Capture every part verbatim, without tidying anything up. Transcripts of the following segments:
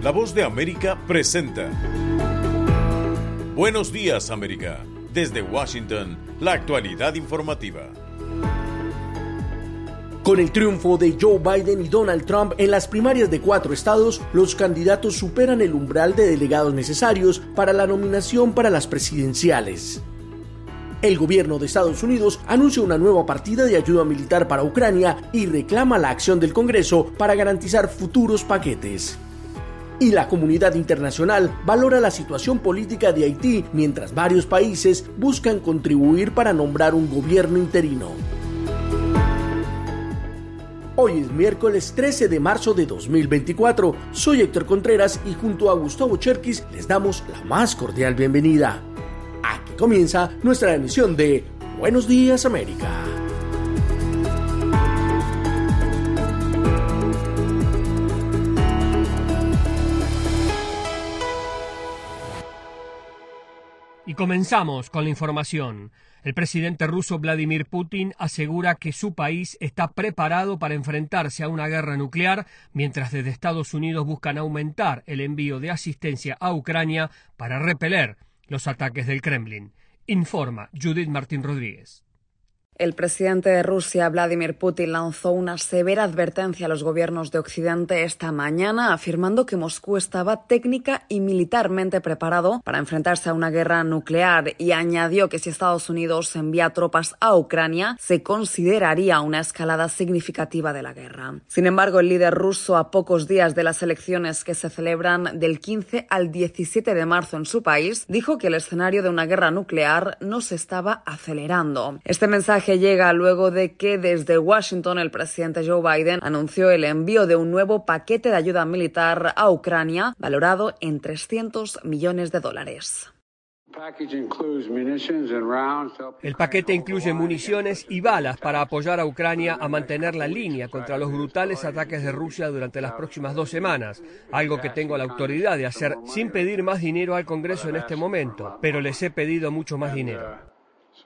La Voz de América presenta Buenos Días, América. Desde Washington, la actualidad informativa. Con el triunfo de Joe Biden y Donald Trump en las primarias de cuatro estados, los candidatos superan el umbral de delegados necesarios para la nominación para las presidenciales. El gobierno de Estados Unidos anuncia una nueva partida de ayuda militar para Ucrania y reclama la acción del Congreso para garantizar futuros paquetes. Y la comunidad internacional valora la situación política de Haití mientras varios países buscan contribuir para nombrar un gobierno interino. Hoy es miércoles trece de marzo de dos mil veinticuatro. Soy Héctor Contreras y junto a Gustavo Cherkis les damos la más cordial bienvenida. Aquí comienza nuestra emisión de Buenos Días, América. Y comenzamos con la información. El presidente ruso Vladimir Putin asegura que su país está preparado para enfrentarse a una guerra nuclear, mientras desde Estados Unidos buscan aumentar el envío de asistencia a Ucrania para repeler los ataques del Kremlin. Informa Judith Martín Rodríguez. El presidente de Rusia, Vladimir Putin, lanzó una severa advertencia a los gobiernos de Occidente esta mañana, afirmando que Moscú estaba técnica y militarmente preparado para enfrentarse a una guerra nuclear, y añadió que si Estados Unidos envía tropas a Ucrania, se consideraría una escalada significativa de la guerra. Sin embargo, el líder ruso, a pocos días de las elecciones que se celebran del quince al diecisiete de marzo en su país, dijo que el escenario de una guerra nuclear no se estaba acelerando. Este mensaje que llega luego de que desde Washington el presidente Joe Biden anunció el envío de un nuevo paquete de ayuda militar a Ucrania valorado en trescientos millones de dólares. El paquete incluye municiones y balas para apoyar a Ucrania a mantener la línea contra los brutales ataques de Rusia durante las próximas dos semanas, algo que tengo la autoridad de hacer sin pedir más dinero al Congreso en este momento, pero les he pedido mucho más dinero.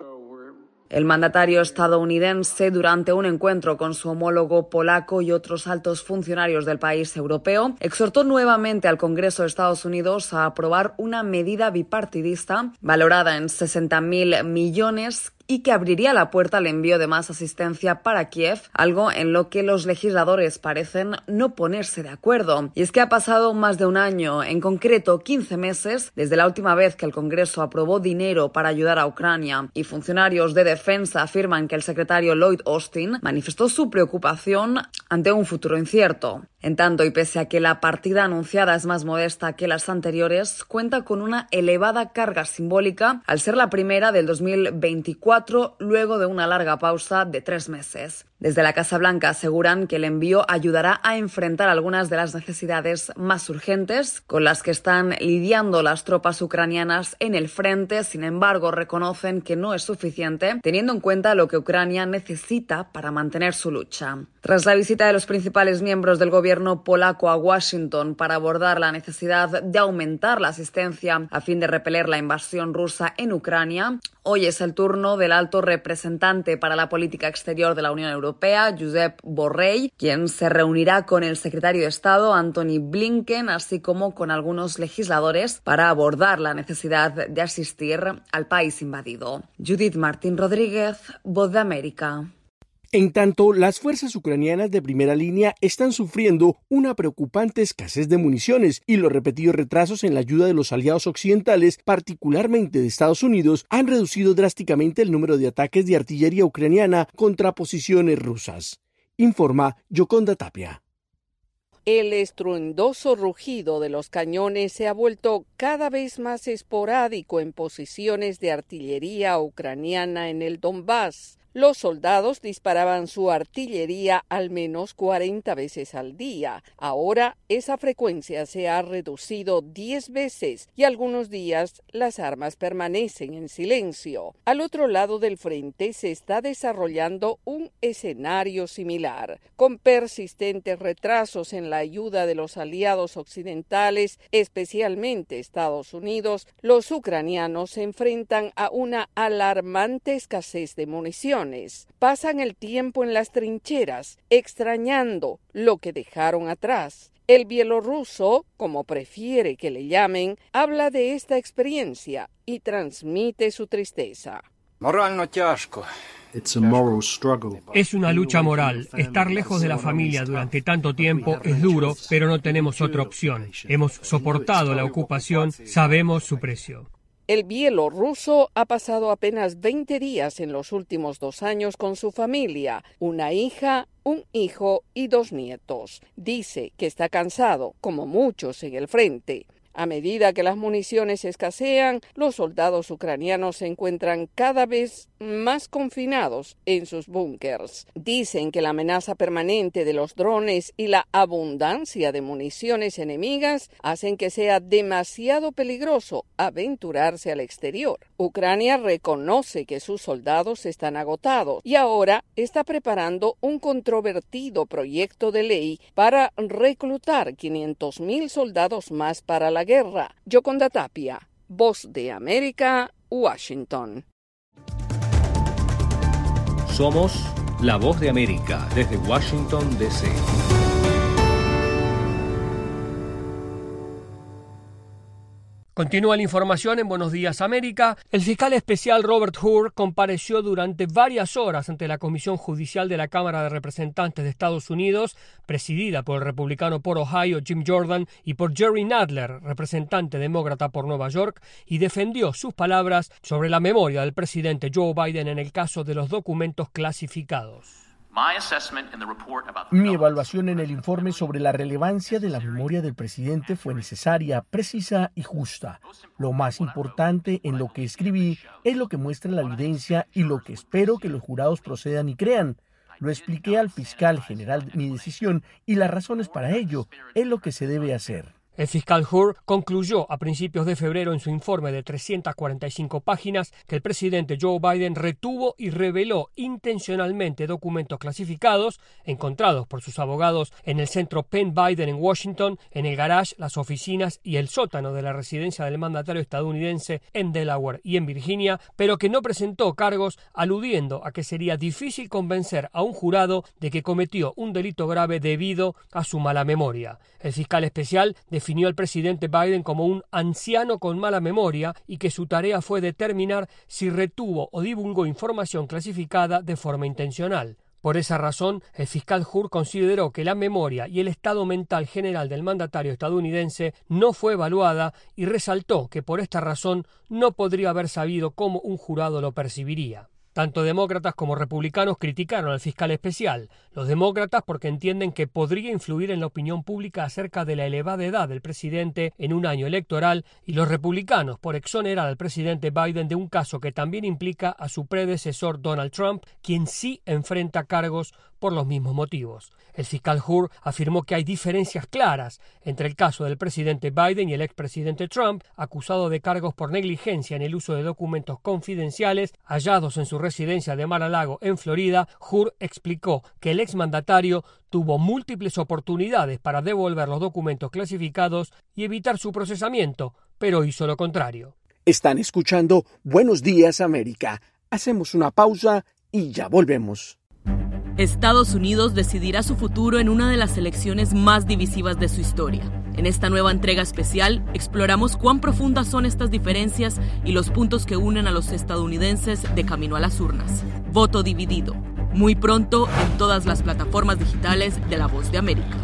El mandatario estadounidense, durante un encuentro con su homólogo polaco y otros altos funcionarios del país europeo, exhortó nuevamente al Congreso de Estados Unidos a aprobar una medida bipartidista valorada en sesenta mil millones y que abriría la puerta al envío de más asistencia para Kiev, algo en lo que los legisladores parecen no ponerse de acuerdo. Y es que ha pasado más de un año, en concreto quince meses, desde la última vez que el Congreso aprobó dinero para ayudar a Ucrania, y funcionarios de defensa afirman que el secretario Lloyd Austin manifestó su preocupación ante un futuro incierto. En tanto, y pese a que la partida anunciada es más modesta que las anteriores, cuenta con una elevada carga simbólica al ser la primera del dos mil veinticuatro, luego de una larga pausa de tres meses. Desde la Casa Blanca aseguran que el envío ayudará a enfrentar algunas de las necesidades más urgentes con las que están lidiando las tropas ucranianas en el frente. Sin embargo, reconocen que no es suficiente, teniendo en cuenta lo que Ucrania necesita para mantener su lucha. Tras la visita de los principales miembros del gobierno polaco a Washington para abordar la necesidad de aumentar la asistencia a fin de repeler la invasión rusa en Ucrania, hoy es el turno del alto representante para la política exterior de la Unión Europea, Josep Borrell, quien se reunirá con el secretario de Estado, Antony Blinken, así como con algunos legisladores para abordar la necesidad de asistir al país invadido. Judith Martín Rodríguez, Voz de América. En tanto, las fuerzas ucranianas de primera línea están sufriendo una preocupante escasez de municiones y los repetidos retrasos en la ayuda de los aliados occidentales, particularmente de Estados Unidos, han reducido drásticamente el número de ataques de artillería ucraniana contra posiciones rusas. Informa Yoconda Tapia. El estruendoso rugido de los cañones se ha vuelto cada vez más esporádico en posiciones de artillería ucraniana en el Donbass. Los soldados disparaban su artillería al menos cuarenta veces al día. Ahora esa frecuencia se ha reducido diez veces y algunos días las armas permanecen en silencio. Al otro lado del frente se está desarrollando un escenario similar, con persistentes retrasos en la ayuda de los aliados occidentales, especialmente Estados Unidos. Los ucranianos se enfrentan a una alarmante escasez de munición. vacaciones, pasan el tiempo en las trincheras, extrañando lo que dejaron atrás. El bielorruso, como prefiere que le llamen, habla de esta experiencia y transmite su tristeza. Es una lucha moral. Estar lejos de la familia durante tanto tiempo es duro, pero no tenemos otra opción. Hemos soportado la ocupación, sabemos su precio. El bielorruso ha pasado apenas veinte días en los últimos dos años con su familia, una hija, un hijo y dos nietos. Dice que está cansado, como muchos en el frente. A medida que las municiones escasean, los soldados ucranianos se encuentran cada vez más confinados en sus búnkers. Dicen que la amenaza permanente de los drones y la abundancia de municiones enemigas hacen que sea demasiado peligroso aventurarse al exterior. Ucrania reconoce que sus soldados están agotados y ahora está preparando un controvertido proyecto de ley para reclutar quinientos mil soldados más para la guerra. Yoconda Tapia, Voz de América, Washington. Somos la Voz de América desde Washington, D C Continúa la información en Buenos Días América. El fiscal especial Robert Hur compareció durante varias horas ante la Comisión Judicial de la Cámara de Representantes de Estados Unidos, presidida por el republicano por Ohio Jim Jordan y por Jerry Nadler, representante demócrata por Nueva York, y defendió sus palabras sobre la memoria del presidente Joe Biden en el caso de los documentos clasificados. Mi evaluación en el informe sobre la relevancia de la memoria del presidente fue necesaria, precisa y justa. Lo más importante en lo que escribí es lo que muestra la evidencia y lo que espero que los jurados procedan y crean. Lo expliqué al fiscal general mi decisión y las razones para ello. Es lo que se debe hacer. El fiscal Hur concluyó a principios de febrero en su informe de trescientas cuarenta y cinco páginas que el presidente Joe Biden retuvo y reveló intencionalmente documentos clasificados encontrados por sus abogados en el centro Penn Biden en Washington, en el garage, las oficinas y el sótano de la residencia del mandatario estadounidense en Delaware y en Virginia, pero que no presentó cargos, aludiendo a que sería difícil convencer a un jurado de que cometió un delito grave debido a su mala memoria. El fiscal especial definió al presidente Biden como un anciano con mala memoria y que su tarea fue determinar si retuvo o divulgó información clasificada de forma intencional. Por esa razón, el fiscal Hur consideró que la memoria y el estado mental general del mandatario estadounidense no fue evaluada y resaltó que por esta razón no podría haber sabido cómo un jurado lo percibiría. Tanto demócratas como republicanos criticaron al fiscal especial. Los demócratas porque entienden que podría influir en la opinión pública acerca de la elevada edad del presidente en un año electoral, y los republicanos por exonerar al presidente Biden de un caso que también implica a su predecesor Donald Trump, quien sí enfrenta cargos por los mismos motivos. El fiscal Hur afirmó que hay diferencias claras entre el caso del presidente Biden y el expresidente Trump, acusado de cargos por negligencia en el uso de documentos confidenciales hallados en su residencia de Mar-a-Lago, en Florida. Hur explicó que el exmandatario tuvo múltiples oportunidades para devolver los documentos clasificados y evitar su procesamiento, pero hizo lo contrario. Están escuchando Buenos Días América. Hacemos una pausa y ya volvemos. Estados Unidos decidirá su futuro en una de las elecciones más divisivas de su historia. En esta nueva entrega especial, exploramos cuán profundas son estas diferencias y los puntos que unen a los estadounidenses de camino a las urnas. Voto dividido. Muy pronto en todas las plataformas digitales de La Voz de América.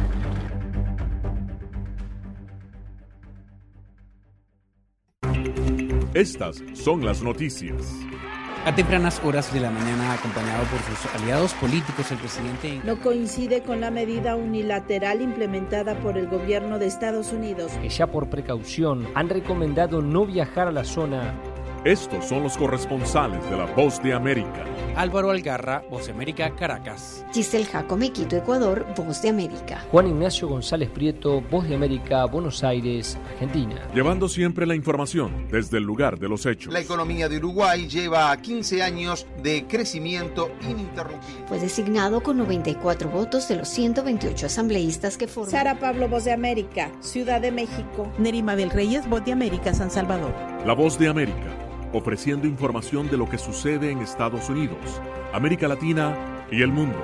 Estas son las noticias. A tempranas horas de la mañana, acompañado por sus aliados políticos, el presidente no coincide con la medida unilateral implementada por el gobierno de Estados Unidos, que ya por precaución han recomendado no viajar a la zona. Estos son los corresponsales de La Voz de América. Álvaro Algarra, Voz de América, Caracas. Giselle Jacome, Quito, Ecuador, Voz de América. Juan Ignacio González Prieto, Voz de América, Buenos Aires, Argentina. Llevando siempre la información desde el lugar de los hechos. La economía de Uruguay lleva quince años de crecimiento ininterrumpido. Fue designado con noventa y cuatro votos de los ciento veintiocho asambleístas que forman. Sara Pablo, Voz de América, Ciudad de México. Nerima del Reyes, Voz de América, San Salvador. La Voz de América. ofreciendo información de lo que sucede en Estados Unidos, América Latina y el mundo.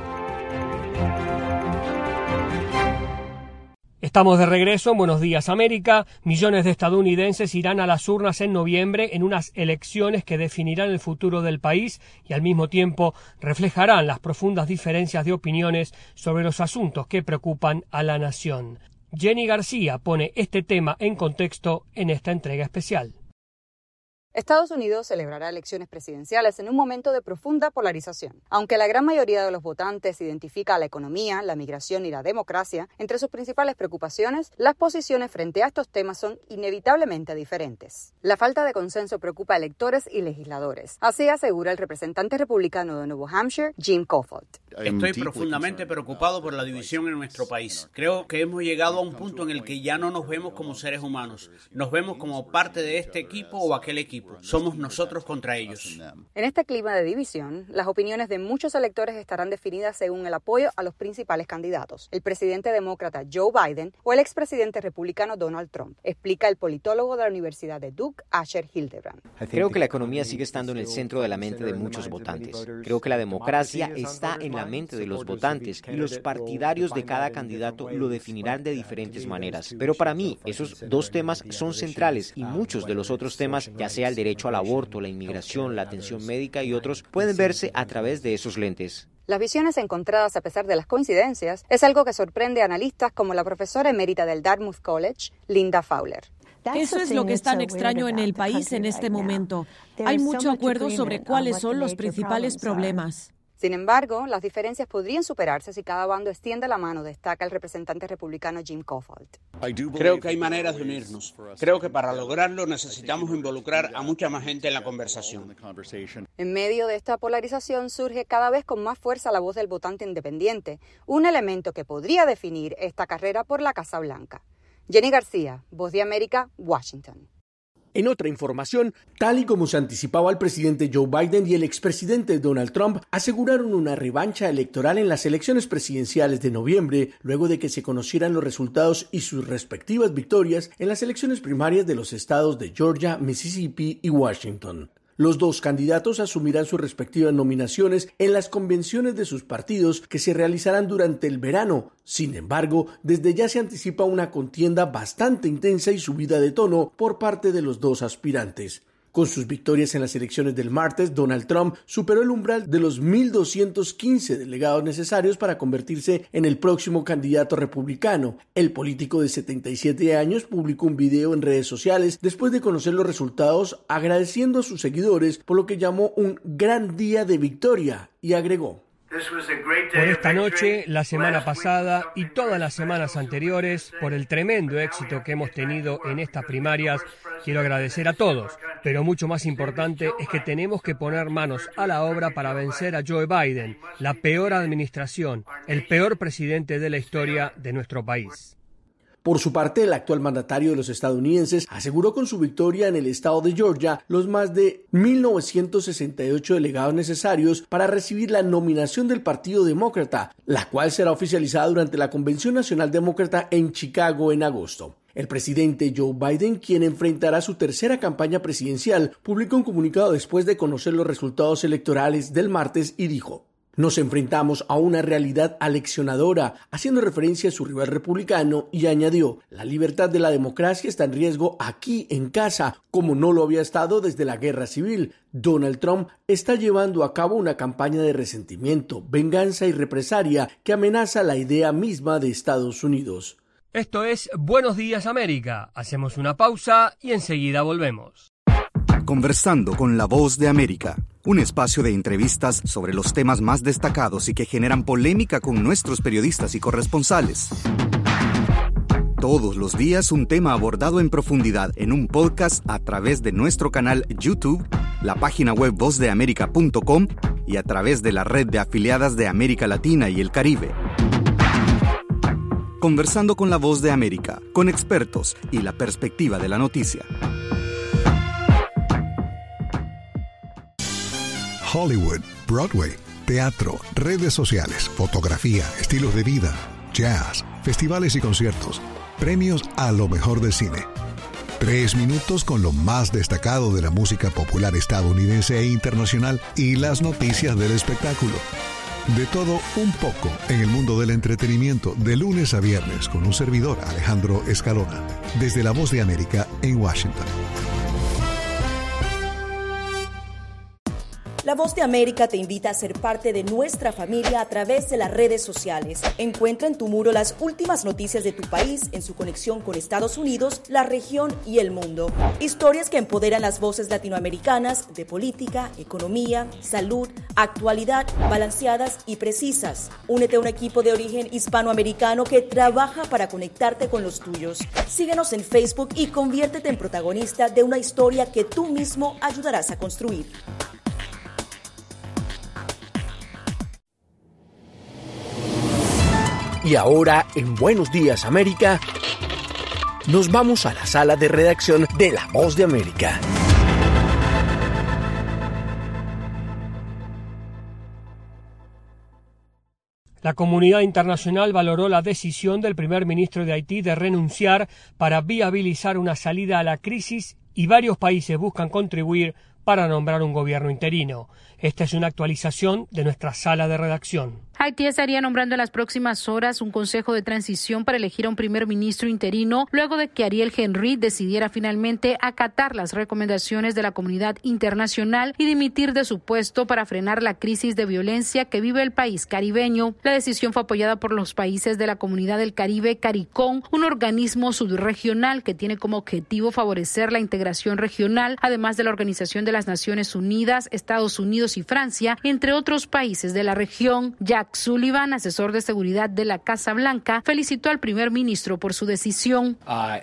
Estamos de regreso en Buenos Días América. Millones de estadounidenses irán a las urnas en noviembre en unas elecciones que definirán el futuro del país y al mismo tiempo reflejarán las profundas diferencias de opiniones sobre los asuntos que preocupan a la nación. Jenny García pone este tema en contexto en esta entrega especial. Estados Unidos celebrará elecciones presidenciales en un momento de profunda polarización. Aunque la gran mayoría de los votantes identifica la economía, la migración y la democracia entre sus principales preocupaciones, las posiciones frente a estos temas son inevitablemente diferentes. La falta de consenso preocupa a electores y legisladores, así asegura el representante republicano de Nuevo Hampshire, Jim Caulfield. Estoy profundamente preocupado por la división en nuestro país. Creo que hemos llegado a un punto en el que ya no nos vemos como seres humanos, nos vemos como parte de este equipo o aquel equipo. Somos nosotros contra ellos. En este clima de división, las opiniones de muchos electores estarán definidas según el apoyo a los principales candidatos, el presidente demócrata Joe Biden o el expresidente republicano Donald Trump, explica el politólogo de la Universidad de Duke, Asher Hildebrand. Creo que la economía sigue estando en el centro de la mente de muchos votantes. Creo que la democracia está en la mente de los votantes y los partidarios de cada candidato lo definirán de diferentes maneras. Pero para mí, esos dos temas son centrales y muchos de los otros temas, ya sea el derecho al aborto, la inmigración, la atención médica y otros, pueden verse a través de esos lentes. Las visiones encontradas a pesar de las coincidencias es algo que sorprende a analistas como la profesora emérita del Dartmouth College, Linda Fowler. Eso es lo que es tan extraño en el país en este momento. Hay mucho acuerdo sobre cuáles son los principales problemas. Sin embargo, las diferencias podrían superarse si cada bando extiende la mano, destaca el representante republicano Jim Caulfield. Creo que hay maneras de unirnos. Creo que para lograrlo necesitamos involucrar a mucha más gente en la conversación. En medio de esta polarización surge cada vez con más fuerza la voz del votante independiente, un elemento que podría definir esta carrera por la Casa Blanca. Jenny García, Voz de América, Washington. En otra información, tal y como se anticipaba, el presidente Joe Biden y el expresidente Donald Trump aseguraron una revancha electoral en las elecciones presidenciales de noviembre, luego de que se conocieran los resultados y sus respectivas victorias en las elecciones primarias de los estados de Georgia, Mississippi y Washington. Los dos candidatos asumirán sus respectivas nominaciones en las convenciones de sus partidos que se realizarán durante el verano. Sin embargo, desde ya se anticipa una contienda bastante intensa y subida de tono por parte de los dos aspirantes. Con sus victorias en las elecciones del martes, Donald Trump superó el umbral de los mil doscientos quince delegados necesarios para convertirse en el próximo candidato republicano. El político de setenta y siete años publicó un video en redes sociales después de conocer los resultados, agradeciendo a sus seguidores por lo que llamó un gran día de victoria y agregó: por esta noche, la semana pasada y todas las semanas anteriores, por el tremendo éxito que hemos tenido en estas primarias, quiero agradecer a todos, pero mucho más importante es que tenemos que poner manos a la obra para vencer a Joe Biden, la peor administración, el peor presidente de la historia de nuestro país. Por su parte, el actual mandatario de los estadounidenses aseguró con su victoria en el estado de Georgia los más de mil novecientos sesenta y ocho delegados necesarios para recibir la nominación del Partido Demócrata, la cual será oficializada durante la Convención Nacional Demócrata en Chicago en agosto. El presidente Joe Biden, quien enfrentará su tercera campaña presidencial, publicó un comunicado después de conocer los resultados electorales del martes y dijo: nos enfrentamos a una realidad aleccionadora, haciendo referencia a su rival republicano, y añadió: la libertad de la democracia está en riesgo aquí en casa, como no lo había estado desde la guerra civil. Donald Trump está llevando a cabo una campaña de resentimiento, venganza y represalia que amenaza la idea misma de Estados Unidos. Esto es Buenos Días América. Hacemos una pausa y enseguida volvemos. Conversando con la Voz de América, un espacio de entrevistas sobre los temas más destacados y que generan polémica con nuestros periodistas y corresponsales. Todos los días un tema abordado en profundidad en un podcast a través de nuestro canal YouTube, la página web voz de américa punto com y a través de la red de afiliadas de América Latina y el Caribe. Conversando con la Voz de América, con expertos y la perspectiva de la noticia. Hollywood, Broadway, teatro, redes sociales, fotografía, estilos de vida, jazz, festivales y conciertos, premios a lo mejor del cine. Tres minutos con lo más destacado de la música popular estadounidense e internacional y las noticias del espectáculo. De todo un poco en el mundo del entretenimiento, de lunes a viernes, con un servidor, Alejandro Escalona, desde La Voz de América en Washington. La Voz de América te invita a ser parte de nuestra familia a través de las redes sociales. Encuentra en tu muro las últimas noticias de tu país en su conexión con Estados Unidos, la región y el mundo. Historias que empoderan las voces latinoamericanas de política, economía, salud, actualidad, balanceadas y precisas. Únete a un equipo de origen hispanoamericano que trabaja para conectarte con los tuyos. Síguenos en Facebook y conviértete en protagonista de una historia que tú mismo ayudarás a construir. Y ahora, en Buenos Días América, nos vamos a la sala de redacción de La Voz de América. La comunidad internacional valoró la decisión del primer ministro de Haití de renunciar para viabilizar una salida a la crisis y varios países buscan contribuir para nombrar un gobierno interino. Esta es una actualización de nuestra sala de redacción. Haití estaría nombrando en las próximas horas un consejo de transición para elegir a un primer ministro interino luego de que Ariel Henry decidiera finalmente acatar las recomendaciones de la comunidad internacional y dimitir de su puesto para frenar la crisis de violencia que vive el país caribeño. La decisión fue apoyada por los países de la Comunidad del Caribe CARICOM, un organismo subregional que tiene como objetivo favorecer la integración regional, además de la Organización de las Naciones Unidas, Estados Unidos y Francia, entre otros países de la región. Jack Sullivan, asesor de seguridad de la Casa Blanca, felicitó al primer ministro por su decisión.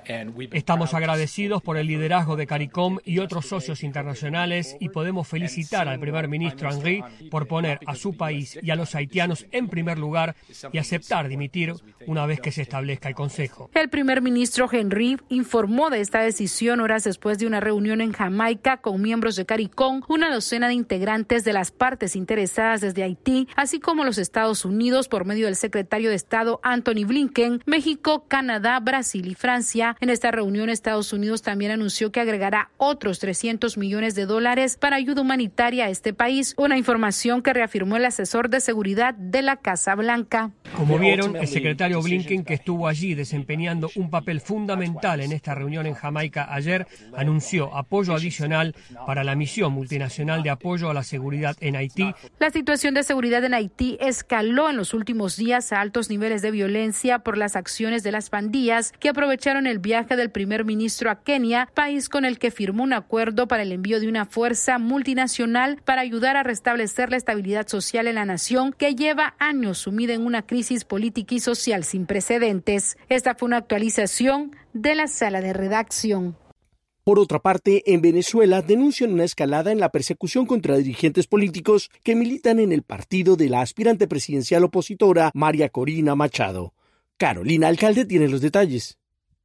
Estamos agradecidos por el liderazgo de CARICOM y otros socios internacionales y podemos felicitar al primer ministro Henry por poner a su país y a los haitianos en primer lugar y aceptar dimitir una vez que se establezca el Consejo. El primer ministro Henry informó de esta decisión horas después de una reunión en Jamaica con miembros de CARICOM, una docena de integrantes de las partes interesadas desde Haití, así como los Estados Unidos por medio del secretario de Estado Anthony Blinken, México, Canadá, Brasil y Francia. En esta reunión, Estados Unidos también anunció que agregará otros trescientos millones de dólares para ayuda humanitaria a este país, una información que reafirmó el asesor de seguridad de la Casa Blanca. Como vieron, el secretario Blinken, que estuvo allí desempeñando un papel fundamental en esta reunión en Jamaica ayer, anunció apoyo adicional para la misión multinacional de apoyo a la seguridad en Haití. La situación de seguridad en Haití escaló en los últimos días a altos niveles de violencia por las acciones de las pandillas que aprovecharon el viaje del primer ministro a Kenia, país con el que firmó un acuerdo para el envío de una fuerza multinacional para ayudar a restablecer la estabilidad social en la nación que lleva años sumida en una crisis política y social sin precedentes. Esta fue una actualización de la sala de redacción. Por otra parte, en Venezuela denuncian una escalada en la persecución contra dirigentes políticos que militan en el partido de la aspirante presidencial opositora María Corina Machado. Carolina Alcalde tiene los detalles.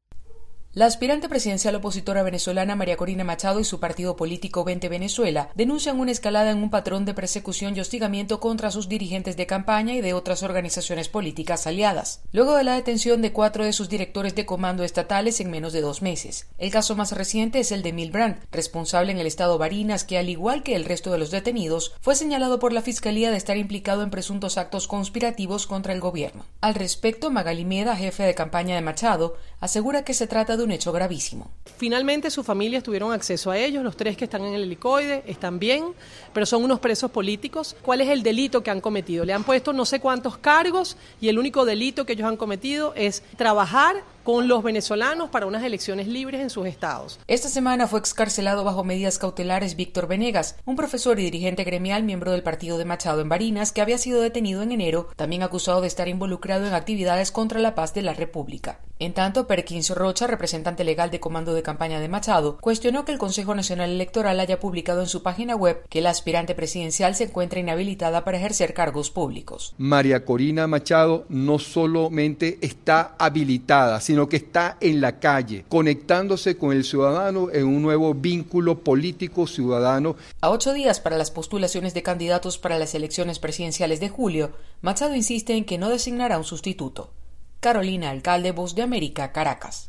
La aspirante presidencial opositora venezolana María Corina Machado y su partido político Vente Venezuela denuncian una escalada en un patrón de persecución y hostigamiento contra sus dirigentes de campaña y de otras organizaciones políticas aliadas, luego de la detención de cuatro de sus directores de comando estatales en menos de dos meses. El caso más reciente es el de Emil Brandt, responsable en el estado Barinas, que al igual que el resto de los detenidos, fue señalado por la Fiscalía de estar implicado en presuntos actos conspirativos contra el gobierno. Al respecto, Magali Meda, jefe de campaña de Machado, asegura que se trata de un hecho gravísimo. Finalmente sus familias tuvieron acceso a ellos, los tres que están en el helicoide están bien, pero son unos presos políticos. ¿Cuál es el delito que han cometido? Le han puesto no sé cuántos cargos y el único delito que ellos han cometido es trabajar con los venezolanos para unas elecciones libres en sus estados. Esta semana fue excarcelado bajo medidas cautelares Víctor Venegas, un profesor y dirigente gremial miembro del partido de Machado en Barinas, que había sido detenido en enero, también acusado de estar involucrado en actividades contra la paz de la República. En tanto, Perkins Rocha, representante legal de comando de campaña de Machado, cuestionó que el Consejo Nacional Electoral haya publicado en su página web que la aspirante presidencial se encuentra inhabilitada para ejercer cargos públicos. María Corina Machado no solamente está habilitada, sino que está en la calle, conectándose con el ciudadano en un nuevo vínculo político ciudadano. A ocho días para las postulaciones de candidatos para las elecciones presidenciales de julio, Machado insiste en que no designará un sustituto. Carolina Alcalde, Voz de América, Caracas.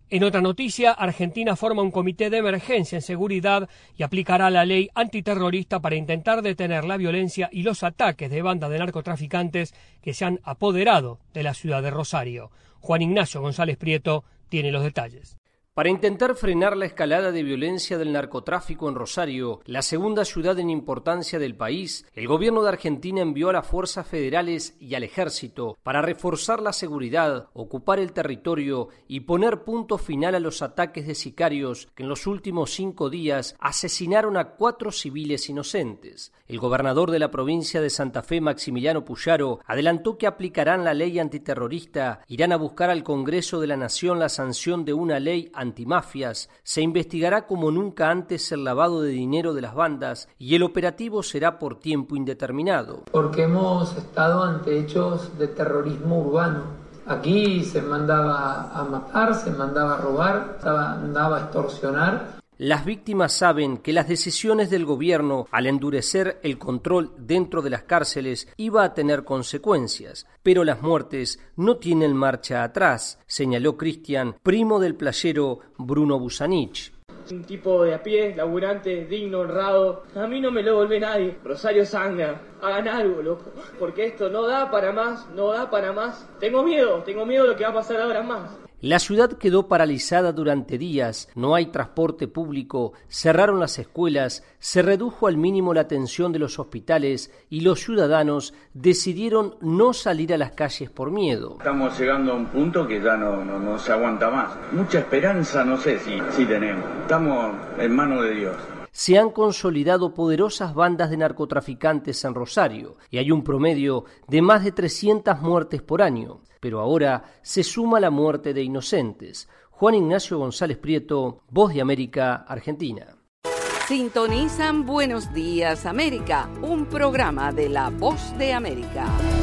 En otra noticia, Argentina forma un comité de emergencia en seguridad y aplicará la ley antiterrorista para intentar detener la violencia y los ataques de bandas de narcotraficantes que se han apoderado de la ciudad de Rosario. Juan Ignacio González Prieto tiene los detalles. Para intentar frenar la escalada de violencia del narcotráfico en Rosario, la segunda ciudad en importancia del país, el gobierno de Argentina envió a las fuerzas federales y al ejército para reforzar la seguridad, ocupar el territorio y poner punto final a los ataques de sicarios que en los últimos cinco días asesinaron a cuatro civiles inocentes. El gobernador de la provincia de Santa Fe, Maximiliano Puyaro, adelantó que aplicarán la ley antiterrorista, irán a buscar al Congreso de la Nación la sanción de una ley antimafias, se investigará como nunca antes el lavado de dinero de las bandas y el operativo será por tiempo indeterminado. Porque hemos estado ante hechos de terrorismo urbano. Aquí se mandaba a matar, se mandaba a robar, se mandaba a extorsionar. Las víctimas saben que las decisiones del gobierno al endurecer el control dentro de las cárceles iba a tener consecuencias, pero las muertes no tienen marcha atrás, señaló Cristian, primo del playero Bruno Busanich. Un tipo de a pie, laburante, digno, honrado. A mí no me lo vuelve nadie. Rosario Sanga, hagan algo, loco. Porque esto no da para más, no da para más. Tengo miedo, tengo miedo de lo que va a pasar ahora más. La ciudad quedó paralizada durante días, no hay transporte público, cerraron las escuelas, se redujo al mínimo la atención de los hospitales y los ciudadanos decidieron no salir a las calles por miedo. Estamos llegando a un punto que ya no, no, no se aguanta más. Mucha esperanza no sé si, si tenemos. Estamos en manos de Dios. Se han consolidado poderosas bandas de narcotraficantes en Rosario y hay un promedio de más de trescientas muertes por año. Pero ahora se suma la muerte de inocentes. Juan Ignacio González Prieto, Voz de América, Argentina. Sintonizan Buenos Días América, un programa de La Voz de América.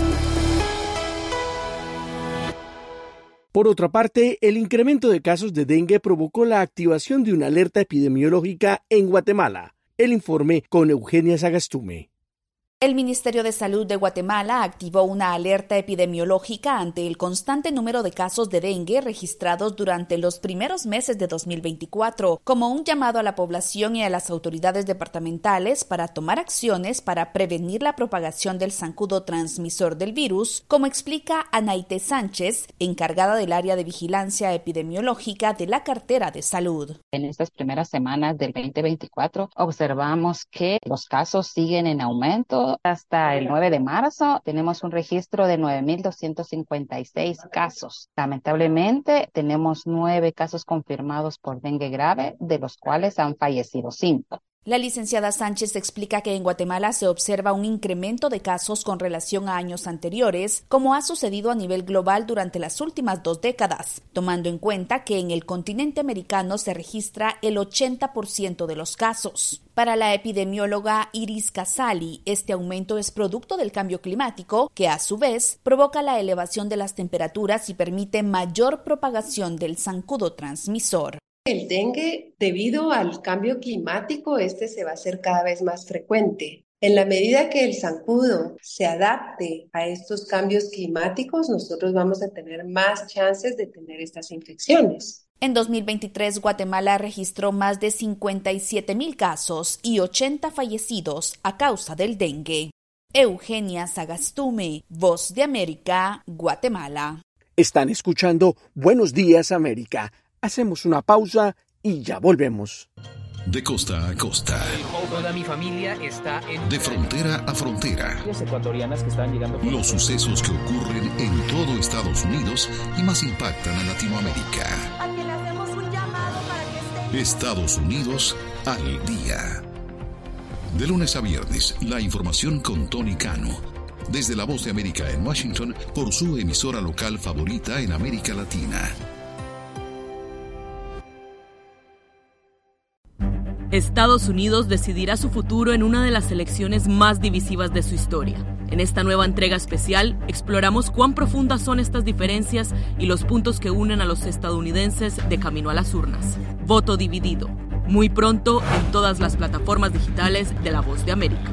Por otra parte, el incremento de casos de dengue provocó la activación de una alerta epidemiológica en Guatemala. El informe con Eugenia Sagastume. El Ministerio de Salud de Guatemala activó una alerta epidemiológica ante el constante número de casos de dengue registrados durante los primeros meses de dos mil veinticuatro, como un llamado a la población y a las autoridades departamentales para tomar acciones para prevenir la propagación del zancudo transmisor del virus, como explica Anaite Sánchez, encargada del área de vigilancia epidemiológica de la cartera de salud. En estas primeras semanas del veinte veinticuatro observamos que los casos siguen en aumento. Hasta el nueve de marzo tenemos un registro de nueve mil doscientos cincuenta y seis casos. Lamentablemente tenemos nueve casos confirmados por dengue grave, de los cuales han fallecido cinco. La licenciada Sánchez explica que en Guatemala se observa un incremento de casos con relación a años anteriores, como ha sucedido a nivel global durante las últimas dos décadas, tomando en cuenta que en el continente americano se registra el ochenta por ciento de los casos. Para la epidemióloga Iris Casali, este aumento es producto del cambio climático, que a su vez provoca la elevación de las temperaturas y permite mayor propagación del zancudo transmisor. El dengue, debido al cambio climático, este se va a hacer cada vez más frecuente. En la medida que el zancudo se adapte a estos cambios climáticos, nosotros vamos a tener más chances de tener estas infecciones. En dos mil veintitrés, Guatemala registró más de cincuenta y siete mil casos y ochenta fallecidos a causa del dengue. Eugenia Sagastume, Voz de América, Guatemala. Están escuchando Buenos Días América. Hacemos una pausa y ya volvemos. De costa a costa. Toda mi familia está en... De frontera a frontera. Las ecuatorianas que están llegando... Los sucesos que ocurren en todo Estados Unidos y más impactan a Latinoamérica. A que le hacemos un llamado para que esté... Estados Unidos al día. De lunes a viernes, la información con Tony Cano. Desde La Voz de América en Washington, por su emisora local favorita en América Latina. Estados Unidos decidirá su futuro en una de las elecciones más divisivas de su historia. En esta nueva entrega especial, exploramos cuán profundas son estas diferencias y los puntos que unen a los estadounidenses de camino a las urnas. Voto dividido. Muy pronto en todas las plataformas digitales de La Voz de América.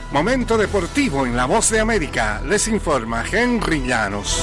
Momento deportivo en La Voz de América. Les informa Henry Llanos.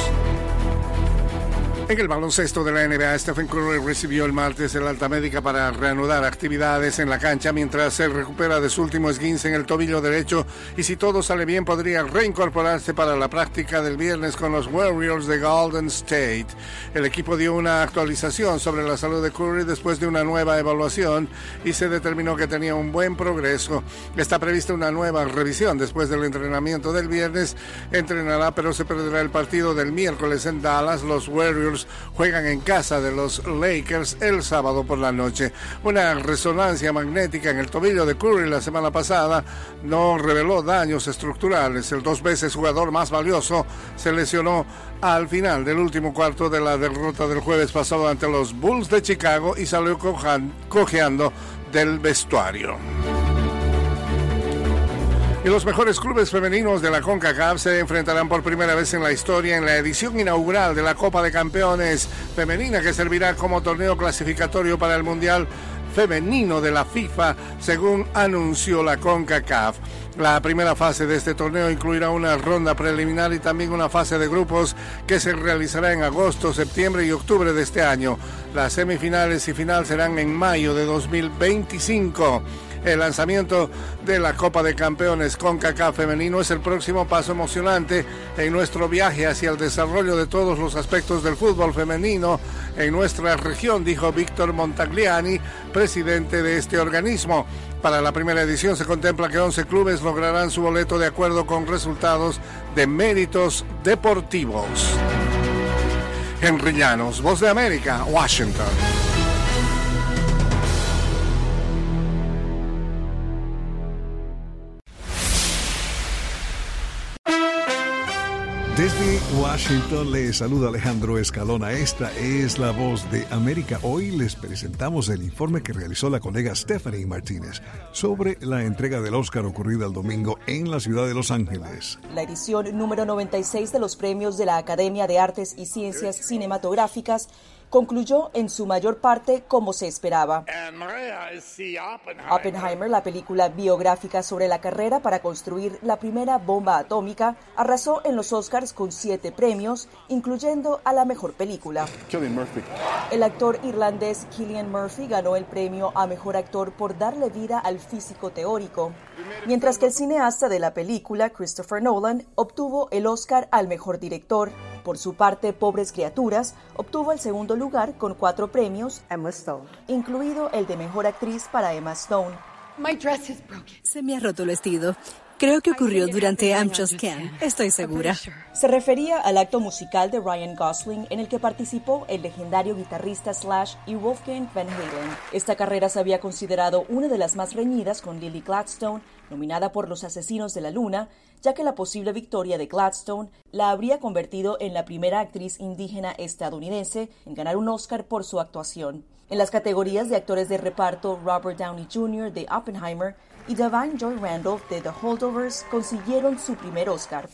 En el baloncesto de la N B A, Stephen Curry recibió el martes el alta médica para reanudar actividades en la cancha mientras se recupera de su último esguince en el tobillo derecho y si todo sale bien podría reincorporarse para la práctica del viernes con los Warriors de Golden State. El equipo dio una actualización sobre la salud de Curry después de una nueva evaluación y se determinó que tenía un buen progreso. Está prevista una nueva revisión después del entrenamiento del viernes. Entrenará, pero se perderá el partido del miércoles en Dallas. Los Warriors juegan en casa de los Lakers el sábado por la noche. Una resonancia magnética en el tobillo de Curry la semana pasada no reveló daños estructurales. El dos veces jugador más valioso se lesionó al final del último cuarto de la derrota del jueves pasado ante los Bulls de Chicago y salió cojeando del vestuario. Y los mejores clubes femeninos de la CONCACAF se enfrentarán por primera vez en la historia en la edición inaugural de la Copa de Campeones Femenina, que servirá como torneo clasificatorio para el Mundial Femenino de la FIFA, según anunció la CONCACAF. La primera fase de este torneo incluirá una ronda preliminar y también una fase de grupos que se realizará en agosto, septiembre y octubre de este año. Las semifinales y final serán en mayo de dos mil veinticinco. El lanzamiento de la Copa de Campeones CONCACAF femenino es el próximo paso emocionante en nuestro viaje hacia el desarrollo de todos los aspectos del fútbol femenino en nuestra región, dijo Víctor Montagliani, presidente de este organismo. Para la primera edición se contempla que once clubes lograrán su boleto de acuerdo con resultados de méritos deportivos. Henry Llanos, Voz de América, Washington. Desde Washington les saluda Alejandro Escalona. Esta es La Voz de América. Hoy les presentamos el informe que realizó la colega Stephanie Martínez sobre la entrega del Oscar ocurrida el domingo en la ciudad de Los Ángeles. La edición número noventa y seis de los premios de la Academia de Artes y Ciencias Cinematográficas concluyó en su mayor parte como se esperaba. Oppenheimer, la película biográfica sobre la carrera para construir la primera bomba atómica, arrasó en los Oscars con siete premios, incluyendo a la mejor película. Cillian Murphy. El actor irlandés Cillian Murphy ganó el premio a mejor actor por darle vida al físico teórico, mientras que el cineasta de la película, Christopher Nolan, obtuvo el Oscar al mejor director. Por su parte, Pobres Criaturas obtuvo el segundo lugar con cuatro premios, Emma Stone, incluido el de mejor actriz para Emma Stone. My dress is broken. Se me ha roto el vestido. Creo que ocurrió durante I'm Just Ken. Estoy segura. Se refería al acto musical de Ryan Gosling en el que participó el legendario guitarrista Slash y Wolfgang Van Halen. Esta carrera se había considerado una de las más reñidas con Lily Gladstone, nominada por Los Asesinos de la Luna, ya que la posible victoria de Gladstone la habría convertido en la primera actriz indígena estadounidense en ganar un Oscar por su actuación. En las categorías de actores de reparto, Robert Downey junior de Oppenheimer y Da'Vine Joy Randolph de The Holdovers consiguieron su primer Oscar.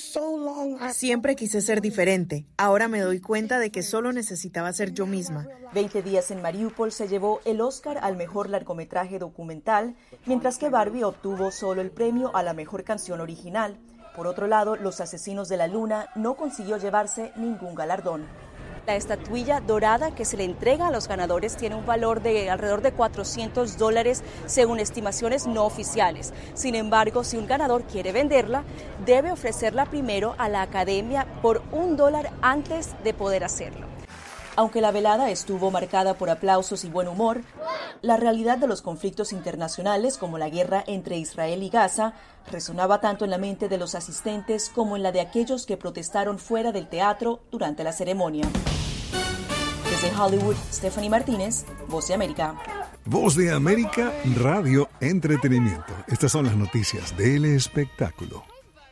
Siempre quise ser diferente. Ahora me doy cuenta de que solo necesitaba ser yo misma. Veinte días en Mariupol se llevó el Oscar al mejor largometraje documental, mientras que Barbie obtuvo solo el premio a la mejor canción original. Por otro lado, Los Asesinos de la Luna no consiguió llevarse ningún galardón. La estatuilla dorada que se le entrega a los ganadores tiene un valor de alrededor de cuatrocientos dólares según estimaciones no oficiales. Sin embargo, si un ganador quiere venderla, debe ofrecerla primero a la academia por un dólar antes de poder hacerlo. Aunque la velada estuvo marcada por aplausos y buen humor, la realidad de los conflictos internacionales, como la guerra entre Israel y Gaza, resonaba tanto en la mente de los asistentes como en la de aquellos que protestaron fuera del teatro durante la ceremonia. Desde Hollywood, Stephanie Martínez, Voz de América. Voz de América, Radio Entretenimiento. Estas son las noticias del espectáculo.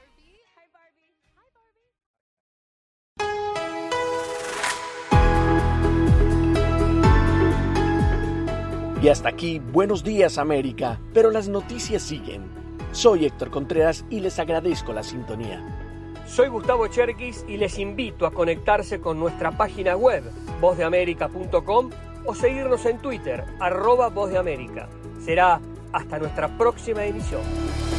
Y hasta aquí, Buenos Días América, pero las noticias siguen. Soy Héctor Contreras y les agradezco la sintonía. Soy Gustavo Cherkis y les invito a conectarse con nuestra página web, voz de américa punto com, o seguirnos en Twitter, arroba Voz de América. Será hasta nuestra próxima emisión.